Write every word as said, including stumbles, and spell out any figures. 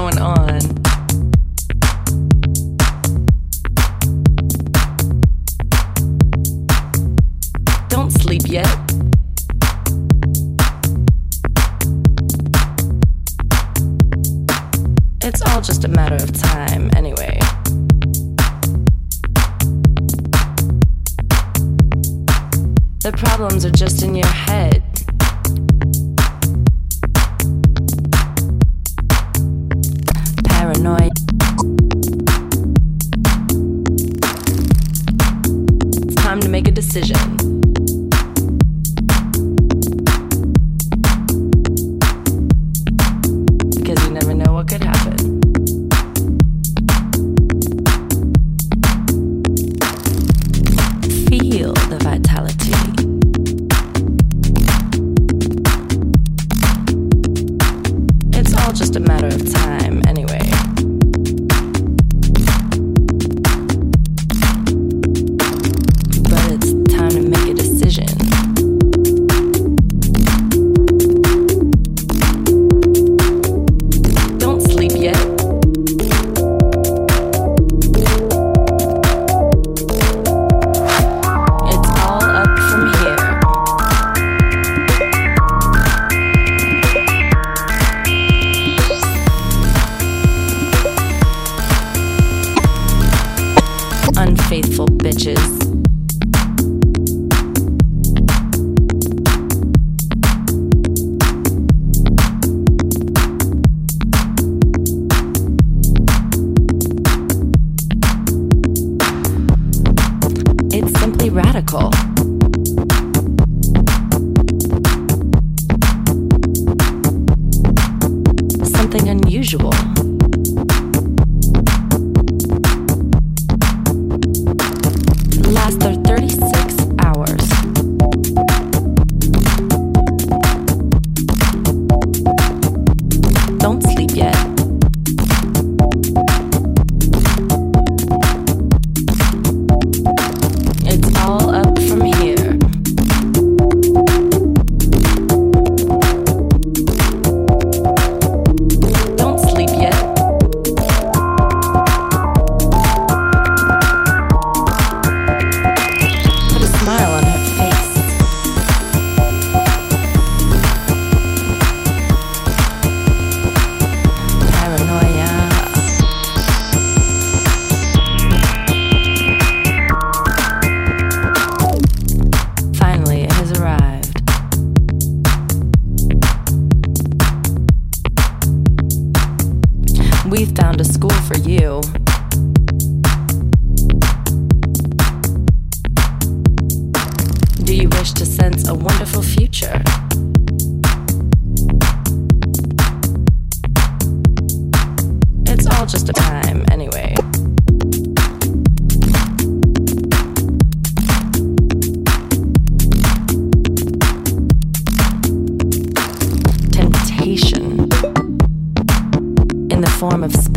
going on. Don't sleep yet. It's all just a matter of time anyway. The problems are just in your head. Paranoid. It's time to make a decision. Because you never know what could happen. Feel the vitality. It's all just a matter of time anyway. But it's time to make a decision. Don't sleep yet. Unfaithful bitches. It's simply radical. Something unusual. Last their thirty-six hours. Don't sleep yet. It's all up from here. Don't sleep yet. Smile on her face. Paranoia. Finally, it has arrived. We've found a school for you. Do you wish to sense a wonderful future? It's all just a time anyway. Temptation in the form of